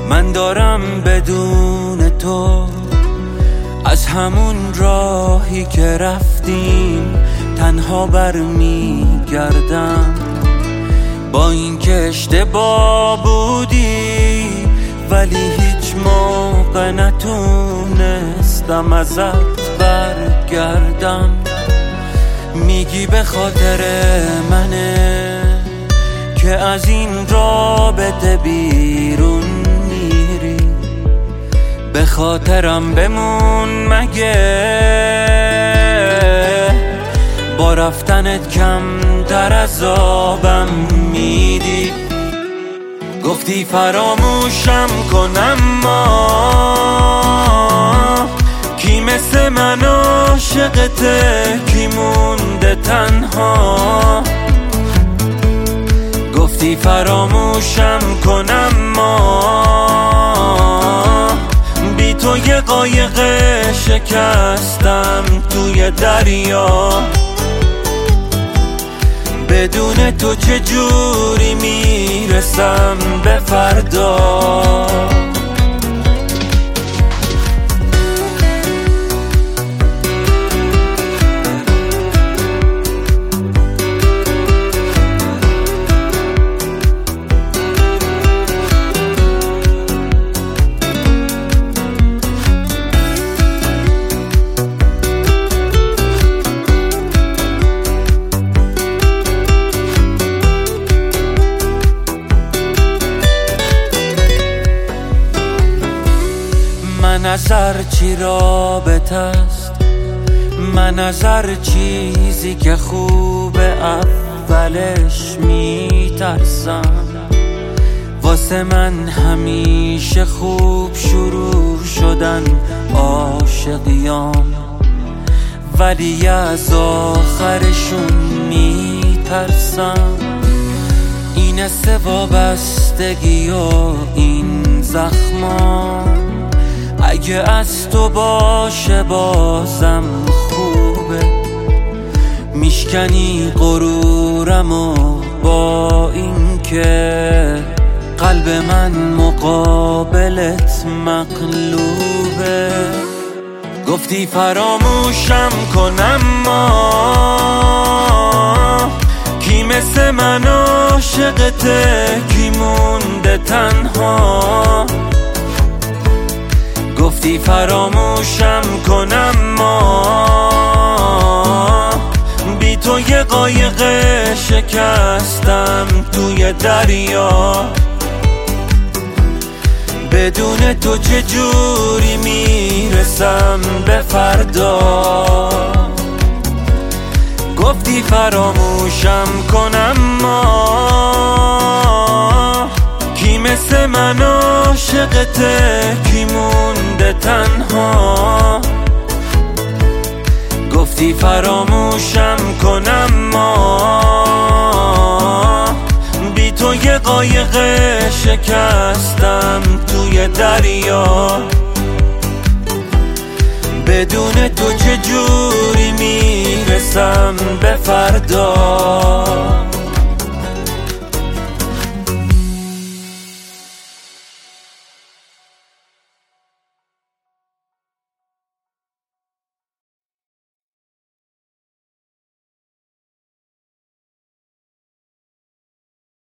من دارم بدون تو از همون راهی که رفتیم تنها برمیگردم، با اینکه اشتباه بودی ولی هیچ موقع نتونستم ازت برگردم. میگی به خاطر منه که از این رابطه بیرون میری، به خاطرم بمون مگه با رفتنت کم در عذابم میدی. گفتی فراموشم کنم ما کی مثل من عاشقته، کی مونده تنها. گفتی فراموشم کنم ما بی تو یه قایق شکستم توی دریا. بدون تو چجوری میرسم به فردا. من از هر چی رابطه است، من از هر چیزی که خوبه اولش میترسم. واسه من همیشه خوب شروع شدن عاشقیام، ولی از آخرشون میترسم. این وابستگی و این زخما اگه از تو باشه بازم خوبه. میشکنی غرورم و با این که قلب من مقابلت مقلوبه. گفتی فراموشم کنم ما کی مثل من عاشقته، کی مونده تنها. گفتی فراموشم کنم ما بی تو یه قایق شکستم توی دریا. بدون تو چجوری میرسم به فردا. گفتی فراموشم کنم ما کی مثل من عاشقته، کی مونده تنها. گفتی فراموشم کنم ما بی تو یه قایق شکستم توی دریا. بدون تو چجوری میرسم به فردا.